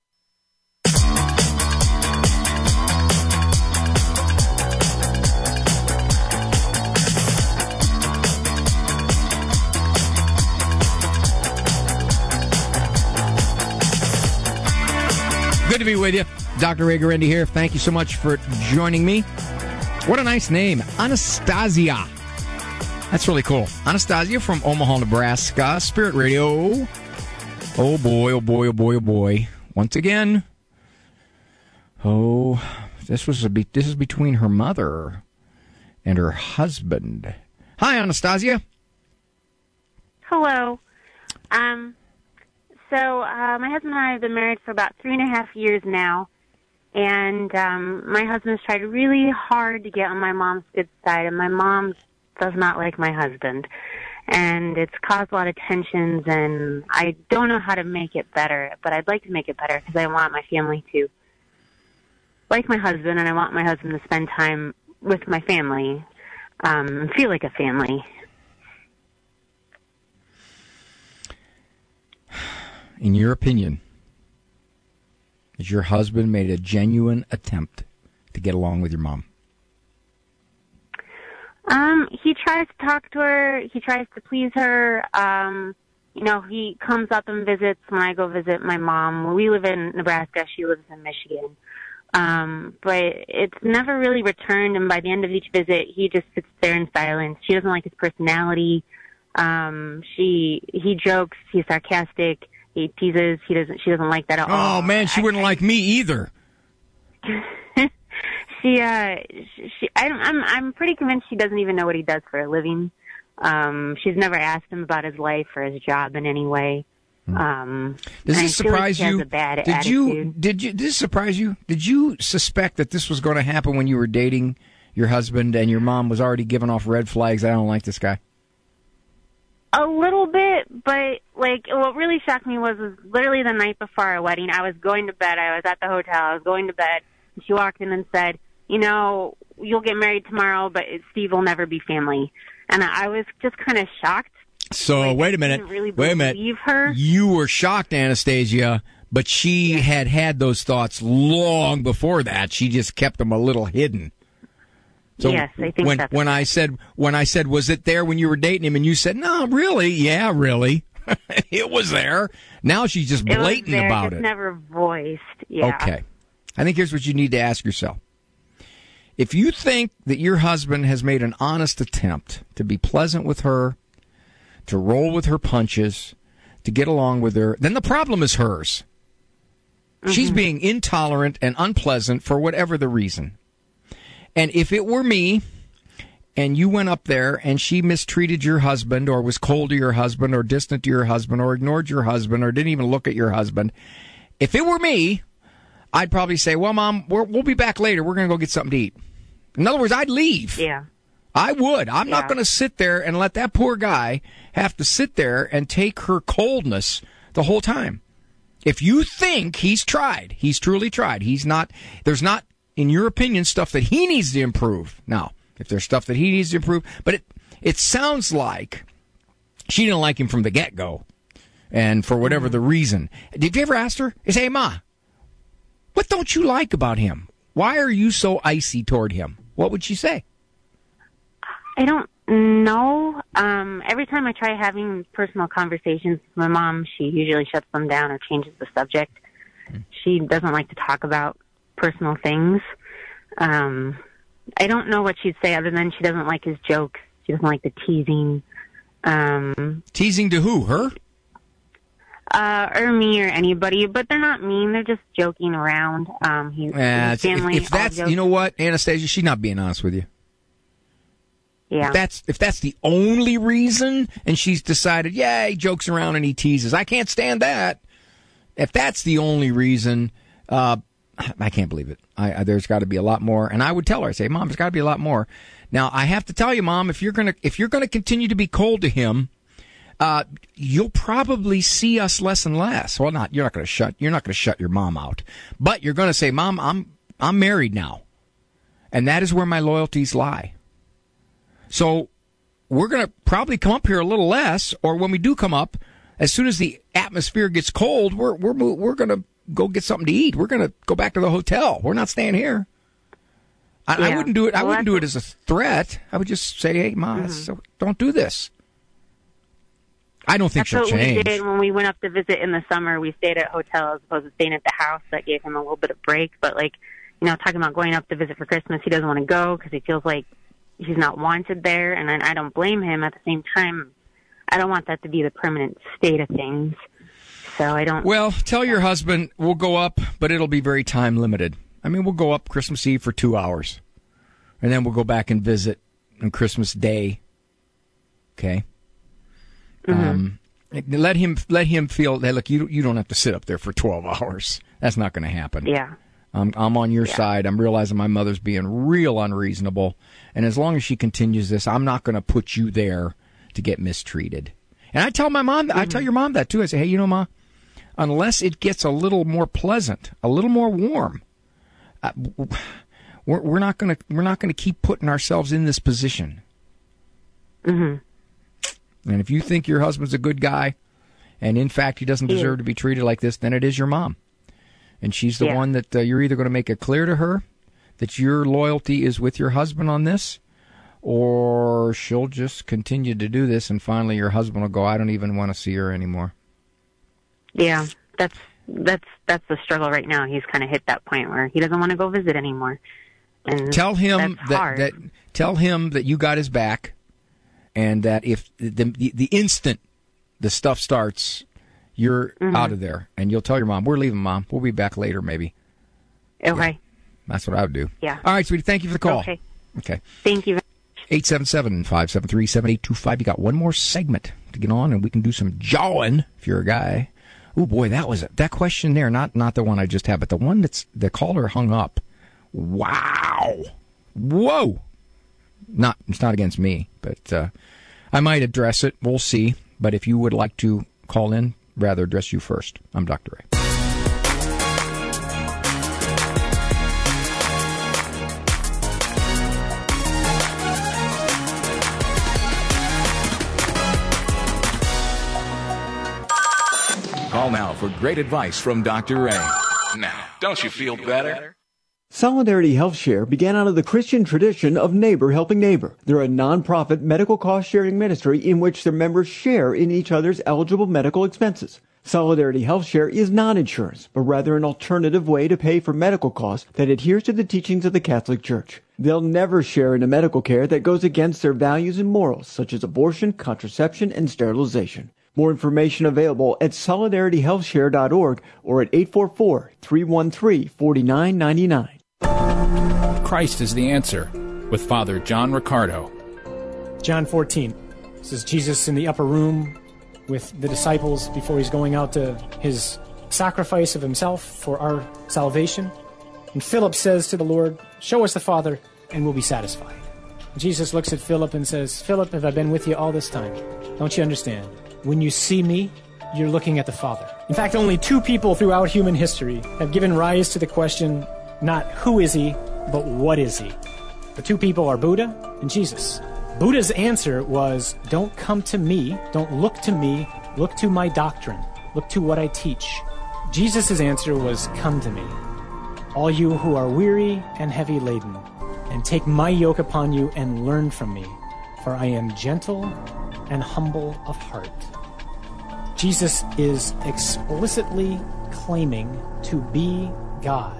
Good to be with you. Doctor Ray Guarendi here. Thank you so much for joining me. What a nice name. Anastasia. That's really cool. Anastasia from Omaha, Nebraska. Spirit Radio. Oh, boy, oh, boy, oh, boy, oh, boy. Once again. Oh, this was a be- this is between her mother and her husband. Hi, Anastasia. Hello. Um... So uh, my husband and I have been married for about three and a half years now, and um, my husband's tried really hard to get on my mom's good side, and my mom does not like my husband, and it's caused a lot of tensions, and I don't know how to make it better, but I'd like to make it better because I want my family to like my husband, and I want my husband to spend time with my family um, and feel like a family. In your opinion, has your husband made a genuine attempt to get along with your mom? Um, he tries to talk to her. He tries to please her. Um, you know, he comes up and visits when I go visit my mom. We live in Nebraska. She lives in Michigan. Um, but it's never really returned, and by the end of each visit, he just sits there in silence. She doesn't like his personality. Um, she, he jokes. He's sarcastic. He teases. He doesn't. She doesn't like that at all. Oh man, she wouldn't like me either. She, uh, she, I, I'm, I'm pretty convinced she doesn't even know what he does for a living. Um, she's never asked him about his life or his job in any way. Um, Does and I this feel like surprise she has you? a bad Did attitude. you? Did you? Did this surprise you? Did you suspect that this was going to happen when you were dating your husband and your mom was already giving off red flags? I don't like this guy. A little bit, but like what really shocked me was, was literally the night before our wedding. I was going to bed. I was at the hotel. I was going to bed. And she walked in and said, "You know, you'll get married tomorrow, but Steve will never be family." And I was just kind of shocked. So like, wait a I minute. didn't really wait a minute. believe her. You were shocked, Anastasia, but she yeah. had had those thoughts long before that. She just kept them a little hidden. So yes, I think when that's when I said when I said was it there when you were dating him, and you said no, really, yeah, really, it was there. Now she's just blatant it was there, about just it. Never voiced. Yeah. Okay, I think here's what you need to ask yourself: if you think that your husband has made an honest attempt to be pleasant with her, to roll with her punches, to get along with her, then the problem is hers. Mm-hmm. She's being intolerant and unpleasant for whatever the reason. And if it were me, and you went up there and she mistreated your husband or was cold to your husband or distant to your husband or ignored your husband or didn't even look at your husband, if it were me, I'd probably say, well, Mom, we're, we'll be back later. We're going to go get something to eat. In other words, I'd leave. Yeah. I would. I'm yeah. not going to sit there and let that poor guy have to sit there and take her coldness the whole time. If you think he's tried, he's truly tried. He's not, there's not, in your opinion, stuff that he needs to improve. Now, if there's stuff that he needs to improve, but it, it sounds like she didn't like him from the get-go. And for whatever mm-hmm. the reason. Did you ever ask her? You say, hey, Ma, what don't you like about him? Why are you so icy toward him? What would she say? I don't know. Um, every time I try having personal conversations with my mom, she usually shuts them down or changes the subject. Mm. She doesn't like to talk about personal things. Um, I don't know what she'd say other than she doesn't like his jokes. She doesn't like the teasing. Um, teasing to who? Her? Uh, or me or anybody, but they're not mean. They're just joking around. Um, he, uh, his family. If, if that's, you know what, Anastasia, she's not being honest with you. Yeah. If that's if that's the only reason, and she's decided, yeah, he jokes around and he teases, I can't stand that. If that's the only reason, uh, I can't believe it. I, I, there's got to be a lot more. And I would tell her, I say, Mom, there's got to be a lot more. Now, I have to tell you, Mom, if you're gonna if you're gonna continue to be cold to him, uh, you'll probably see us less and less. Well, not you're not gonna shut you're not gonna shut your mom out, but you're gonna say, Mom, I'm I'm married now, and that is where my loyalties lie. So we're going to probably come up here a little less, or when we do come up, as soon as the atmosphere gets cold, we're we're we're going to go get something to eat. We're going to go back to the hotel. We're not staying here. I, yeah. I wouldn't do it. I well, wouldn't do it as a threat. I would just say, "Hey, Ma, mm-hmm. so don't do this." I don't think That's she'll what change. We did when we went up to visit in the summer. We stayed at a hotel as opposed to staying at the house. That gave him a little bit of break. But like, you know, talking about going up to visit for Christmas, he doesn't want to go because he feels like he's not wanted there, and I, I don't blame him. At the same time, I don't want that to be the permanent state of things. So I don't. Well, tell your husband we'll go up, but it'll be very time limited. I mean, we'll go up Christmas Eve for two hours, and then we'll go back and visit on Christmas Day. Okay. Mm-hmm. Um, let him let him feel. Hey, look, you you don't have to sit up there for twelve hours. That's not going to happen. Yeah. I'm, I'm on your yeah. side. I'm realizing my mother's being real unreasonable. And as long as she continues this, I'm not going to put you there to get mistreated. And I tell my mom, mm-hmm. I tell your mom that too. I say, hey, you know, Ma, unless it gets a little more pleasant, a little more warm, uh, we're, we're not going to we're not going to keep putting ourselves in this position. Mm-hmm. And if you think your husband's a good guy, and in fact he doesn't deserve yeah. to be treated like this, then it is your mom. And she's the yeah. one that uh, you're either going to make it clear to her that your loyalty is with your husband on this, or she'll just continue to do this, and finally your husband will go, I don't even want to see her anymore. Yeah, that's that's that's the struggle right now. He's kind of hit that point where he doesn't want to go visit anymore. And tell him that's that, hard. that tell him that you got his back, and that if the the, the instant the stuff starts, you're mm-hmm. out of there. And you'll tell your mom, we're leaving, Mom. We'll be back later, maybe. Okay. That's what I would do. Yeah. All right, sweetie. Thank you for the call. Okay. Okay. Thank you. eight seven seven, five seven three, seven eight two five. You got one more segment to get on, and we can do some jawing if you're a guy. Oh, boy, that was it. That question there, not not the one I just had, but the one that's the caller hung up. Wow. Whoa. Not It's not against me, but uh, I might address it. We'll see. But if you would like to call in, rather address you first. I'm Doctor Ray. Call now for great advice from Doctor Ray. Now, don't you feel better? Solidarity Health Share began out of the Christian tradition of neighbor helping neighbor. They're a nonprofit medical cost-sharing ministry in which their members share in each other's eligible medical expenses. Solidarity Health Share is not insurance, but rather an alternative way to pay for medical costs that adheres to the teachings of the Catholic Church. They'll never share in a medical care that goes against their values and morals, such as abortion, contraception, and sterilization. More information available at solidarity health share dot org or at eight four four, three one three, four nine nine nine. Christ is the answer, with Father John Riccardo. John fourteen. This is Jesus in the upper room with the disciples before he's going out to his sacrifice of himself for our salvation. And Philip says to the Lord, "Show us the Father, and we'll be satisfied." Jesus looks at Philip and says, "Philip, have I been with you all this time? Don't you understand? When you see me, you're looking at the Father." In fact, only two people throughout human history have given rise to the question, not who is he, but what is he? The two people are Buddha and Jesus. Buddha's answer was, don't come to me, don't look to me, look to my doctrine, look to what I teach. Jesus' answer was, come to me, all you who are weary and heavy laden, and take my yoke upon you and learn from me, for I am gentle and humble of heart. Jesus is explicitly claiming to be God.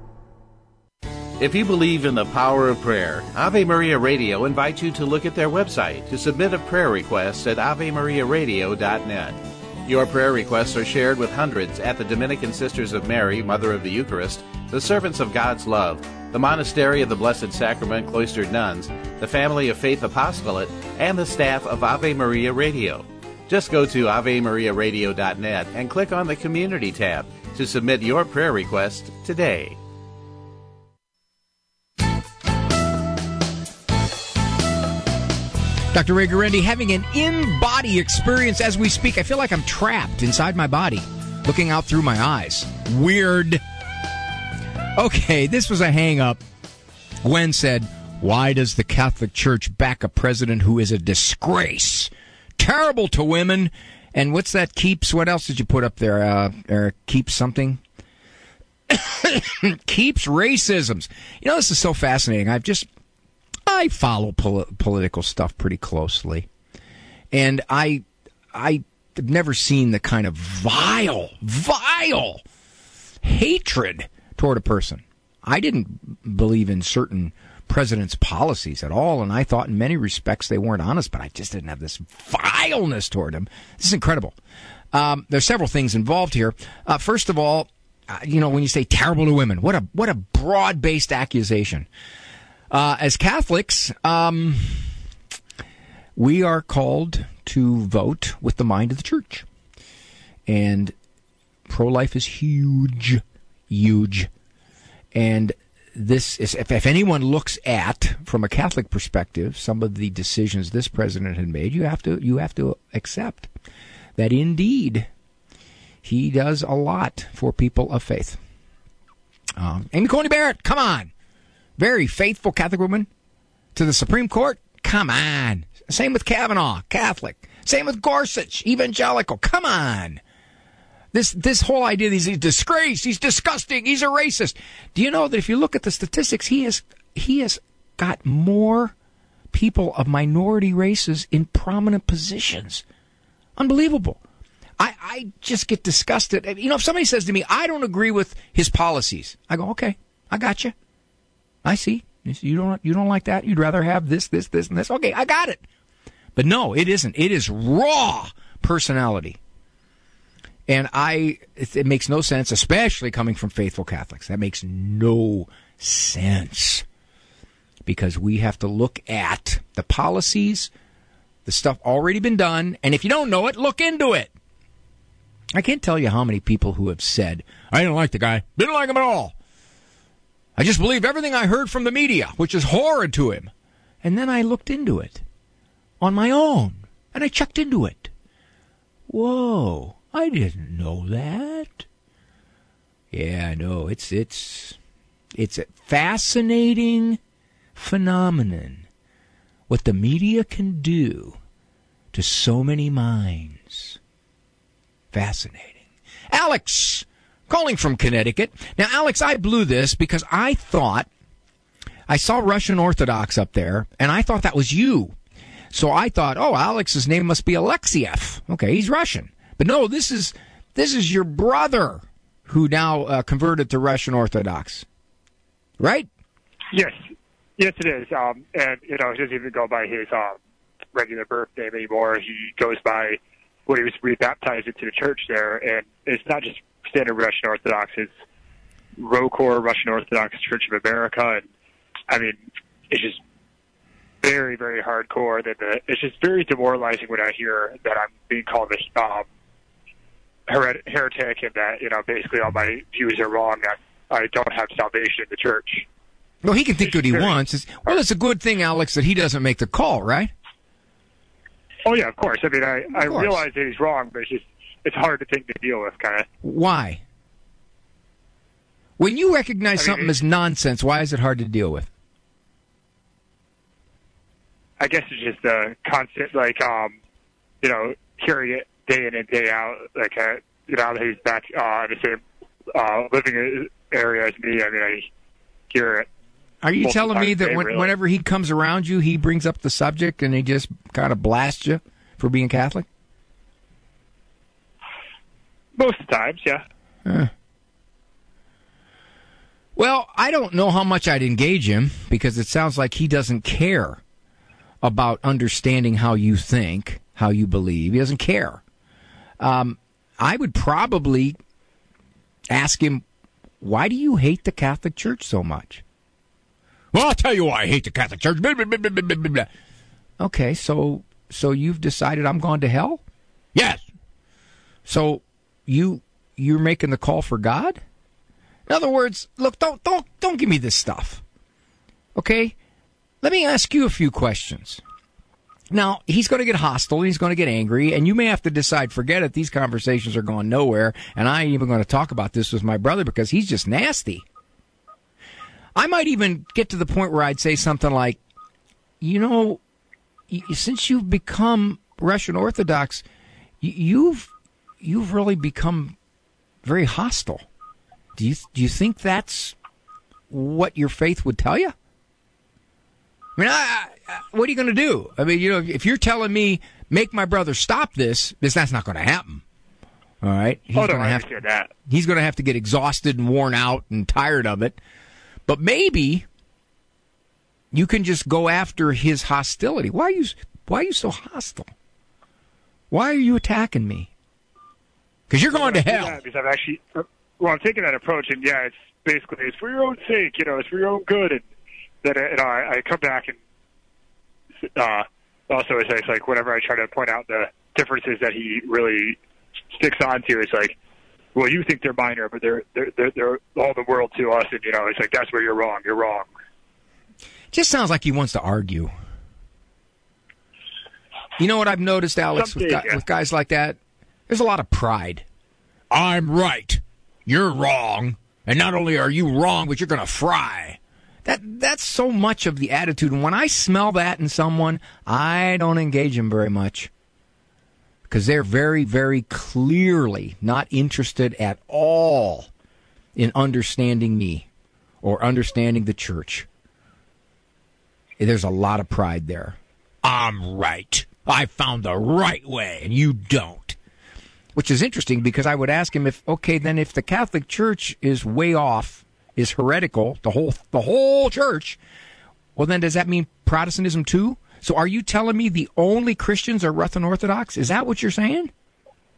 If you believe in the power of prayer, Ave Maria Radio invites you to look at their website to submit a prayer request at ave maria radio dot net. Your prayer requests are shared with hundreds at the Dominican Sisters of Mary, Mother of the Eucharist, the Servants of God's Love, the Monastery of the Blessed Sacrament Cloistered Nuns, the Family of Faith Apostolate, and the staff of Ave Maria Radio. Just go to ave maria radio dot net and click on the Community tab to submit your prayer request today. Doctor Ray Guarendi having an in-body experience as we speak. I feel like I'm trapped inside my body, looking out through my eyes. Weird. Okay, this was a hang-up. Gwen said, why does the Catholic Church back a president who is a disgrace? Terrible to women. And what's that keeps? What else did you put up there? Uh, uh, keeps something? Keeps racisms. You know, this is so fascinating. I've just... I follow pol- political stuff pretty closely, and I, I've never seen the kind of vile, vile hatred toward a person. I didn't believe in certain presidents' policies at all, and I thought in many respects they weren't honest, but I just didn't have this vileness toward them. This is incredible. Um, there's several things involved here. Uh, first of all, uh, you know, when you say terrible to women, what a what a broad-based accusation. Uh, as Catholics, um, we are called to vote with the mind of the Church. And pro-life is huge, huge. And this is, if, if anyone looks at, from a Catholic perspective, some of the decisions this president had made, you have to, you have to accept that indeed he does a lot for people of faith. Um, Amy Coney Barrett, come on. Very faithful Catholic woman to the Supreme Court. Come on. Same with Kavanaugh, Catholic. Same with Gorsuch, evangelical. Come on. This this whole idea that he's a disgrace, he's disgusting, he's a racist. Do you know that if you look at the statistics, he has he has got more people of minority races in prominent positions. Unbelievable. I, I just get disgusted. You know, if somebody says to me, I don't agree with his policies, I go, okay, I got you. I see. You don't you don't like that? You'd rather have this, this, this, and this. Okay, I got it. But no, it isn't. It is raw personality. And I, it, it makes no sense, especially coming from faithful Catholics. That makes no sense. Because we have to look at the policies, the stuff already been done, and if you don't know it, look into it. I can't tell you how many people who have said, I didn't like the guy, didn't like him at all. I just believed everything I heard from the media, which is horrid to him. And then I looked into it on my own, and I checked into it. Whoa, I didn't know that. Yeah, I know. It's it's it's a fascinating phenomenon what the media can do to so many minds. Fascinating. Alex, calling from Connecticut. Now, Alex, I blew this because I thought I saw Russian Orthodox up there, and I thought that was you. So I thought, oh, Alex's name must be Alexiev. Okay, he's Russian. But no, this is this is your brother who now uh, converted to Russian Orthodox. Right? Yes. Yes, it is. Um, and, you know, he doesn't even go by his um, regular birth name anymore. He goes by what he was rebaptized into the church there. And it's not just standard Russian Orthodox. It's ROCOR, Russian Orthodox Church of America. And, I mean, it's just very, very hardcore. That the, it's just very demoralizing when I hear that I'm being called a um, her- heretic and that, you know, basically all my views are wrong, that I don't have salvation in the church. Well, he can think what he wants. It's, well, it's a good thing, Alex, that he doesn't make the call, right? Oh, yeah, of course. I mean, I, I realize that he's wrong, but it's just it's hard to think to deal with, kind of. Why? When you recognize I mean, something as nonsense, why is it hard to deal with? I guess it's just a constant, like, um, you know, hearing it day in and day out. Like, uh, you know, he's back uh, in the same uh, living area as me. I mean, I hear it. Are you telling me that when, really. whenever he comes around you, he brings up the subject and he just kind of blasts you for being Catholic? Most of the times, yeah. Huh. Well, I don't know how much I'd engage him because it sounds like he doesn't care about understanding how you think, how you believe. He doesn't care. Um, I would probably ask him, why do you hate the Catholic Church so much? Well, I'll tell you why I hate the Catholic Church. Blah, blah, blah, blah, blah, blah. Okay, so so you've decided I'm going to hell? Yes. So you you're making the call for God? In other words, look, don't don't don't give me this stuff. Okay? Let me ask you a few questions. Now, he's going to get hostile, he's going to get angry, and you may have to decide, forget it, these conversations are going nowhere, and I ain't even going to talk about this with my brother because he's just nasty. I might even get to the point where I'd say something like, you know, since you've become Russian Orthodox, you've you've really become very hostile. Do you do you think that's what your faith would tell you? I mean, I, I, what are you going to do? I mean, you know, if you're telling me make my brother stop this, this that's not going to happen. All right, he's oh, no, going to I have understand that. He's going to have to get exhausted and worn out and tired of it. But maybe you can just go after his hostility. Why are you Why are you so hostile? Why are you attacking me? Because you're going to hell. Because I'm actually, well, I'm taking that approach, and yeah, it's basically it's for your own sake, you know, it's for your own good, and then you know, I, I come back and uh, also it's, it's like whenever I try to point out the differences that he really sticks on to, it's like, well, you think they're minor, but they're they're they're, they're all the world to us, and you know, it's like that's where you're wrong. You're wrong. Just sounds like he wants to argue. You know what I've noticed, Alex, with, guys, yeah. with guys like that? There's a lot of pride. I'm right. You're wrong. And not only are you wrong, but you're going to fry. That That's so much of the attitude. And when I smell that in someone, I don't engage them very much. Because they're very, very clearly not interested at all in understanding me or understanding the church. There's a lot of pride there. I'm right. I found the right way, and you don't. Which is interesting because I would ask him if, okay, then if the Catholic Church is way off, is heretical, the whole the whole church, well, then does that mean Protestantism too? So are you telling me the only Christians are Russian Orthodox? Is that what you're saying?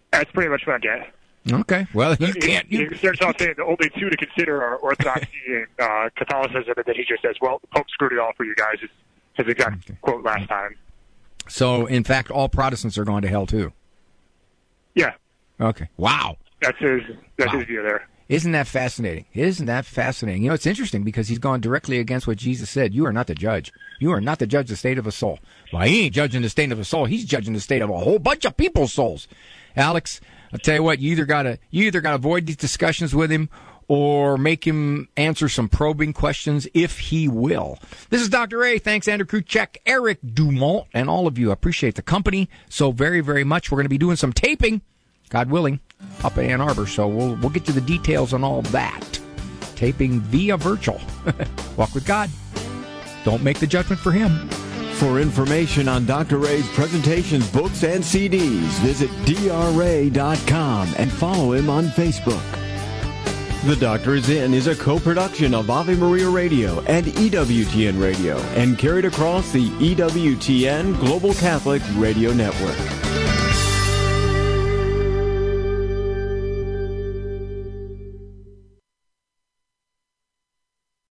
That's pretty much what I get. Okay. Well, you can't. He, he starts off saying the only two to consider are Orthodoxy and uh, Catholicism, and then he just says, well, the Pope screwed it all for you guys, is his exact okay. quote last time. So, in fact, all Protestants are going to hell, too? Yeah. Okay. Wow. That's his, that's wow. his view there. Isn't that fascinating? Isn't that fascinating? You know, it's interesting because he's gone directly against what Jesus said. You are not the judge. You are not the judge of the state of a soul. Well, he ain't judging the state of a soul. He's judging the state of a whole bunch of people's souls. Alex, I'll tell you what, you either gotta you either gotta avoid these discussions with him or make him answer some probing questions if he will. This is Doctor A. Thanks, Andrew Kruchek, Eric Dumont, and all of you. I appreciate the company so very, very much. We're going to be doing some taping, God willing, up in Ann Arbor, so we'll we'll get you the details on all that. Taping via virtual. Walk with God. Don't make the judgment for him. For information on Doctor Ray's presentations, books, and C Ds, visit D R A dot com and follow him on Facebook. The Doctor Is In is a co-production of Ave Maria Radio and E W T N Radio and carried across the E W T N Global Catholic Radio Network.